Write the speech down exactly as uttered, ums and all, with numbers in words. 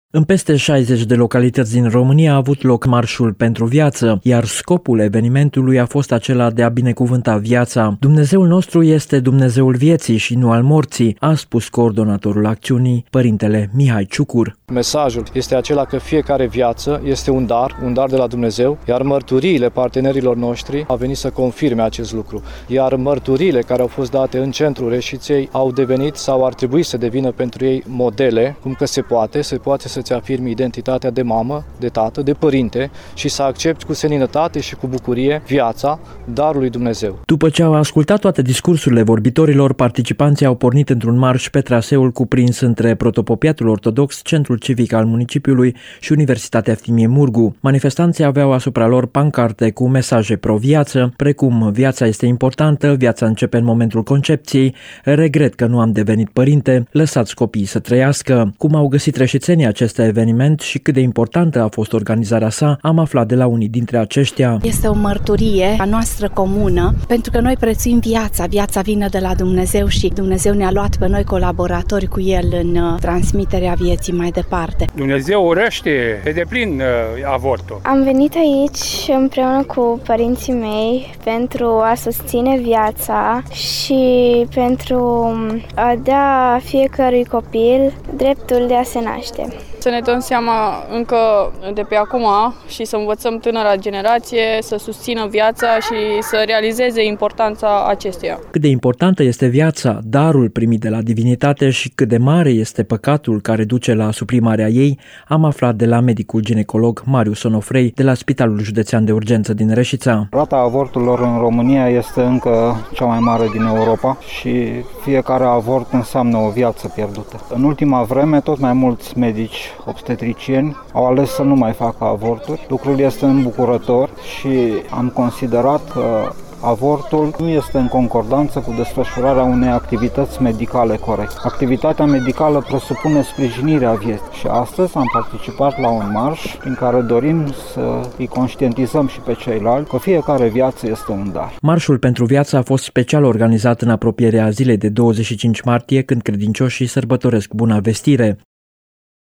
În peste șaizeci de localități din România a avut loc Marșul pentru Viață, iar scopul evenimentului a fost acela de a binecuvânta viața. Dumnezeul nostru este Dumnezeul vieții și nu al morții, a spus coordonatorul acțiunii, părintele Mihai Ciucur. Mesajul este acela că fiecare viață este un dar, un dar de la Dumnezeu, iar mărturiile partenerilor noștri au venit să confirme acest lucru. Iar mărturiile care au fost date în centrul Reșiței au devenit sau ar trebui să devină pentru ei modele, cum că se poate, se poate să-ți afirmi identitatea de mamă, de tată, de părinte și să accepti cu seninătate și cu bucurie viața, darul lui Dumnezeu. După ce au ascultat toate discursurile vorbitorilor, participanții au pornit într-un marș pe traseul cuprins între Protopopiatul Ortodox, Centrul Civic al municipiului și Universitatea Eftimie Murgu. Manifestanții aveau asupra lor pancarte cu mesaje pro-viață, precum viața este importantă, viața începe în momentul concepției, regret că nu am devenit părinte, lăsați copiii să trăiască. Cum au găsit reșițenii acest eveniment și cât de importantă a fost organizarea sa, am aflat de la unii dintre aceștia. Este o mărturie a noastră comună, pentru că noi prețuim viața. Viața vine de la Dumnezeu și Dumnezeu ne-a luat pe noi colaboratori cu El în transmiterea vieții mai departe. Dumnezeu urăște pe deplin avortul. Am venit aici împreună cu părinții mei pentru a susține viața și pentru a da fiecărui copil dreptul de a se naște. Să ne dăm seama încă de pe acum și să învățăm tânăra generație să susțină viața și să realizeze importanța acesteia. Cât de importantă este viața, darul primit de la divinitate și cât de mare este păcatul care duce la suprimarea ei, am aflat de la medicul ginecolog Marius Onofrei de la Spitalul Județean de Urgență din Reșița. Rata avorturilor în România este încă cea mai mare din Europa și fiecare avort înseamnă o viață pierdută. În ultima vreme, tot mai mulți medici obstetricieni au ales să nu mai facă avorturi. Lucrul este îmbucurător și am considerat că avortul nu este în concordanță cu desfășurarea unei activități medicale corecte. Activitatea medicală presupune sprijinirea vieții și astăzi am participat la un marș prin care dorim să îi conștientizăm și pe ceilalți că fiecare viață este un dar. Marșul pentru Viață a fost special organizat în apropierea zilei de douăzeci și cinci martie, când credincioșii sărbătoresc Buna Vestire.